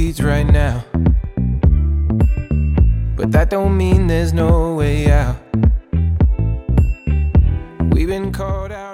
bleeds right now, but that don't mean there's no way out. We've been called out.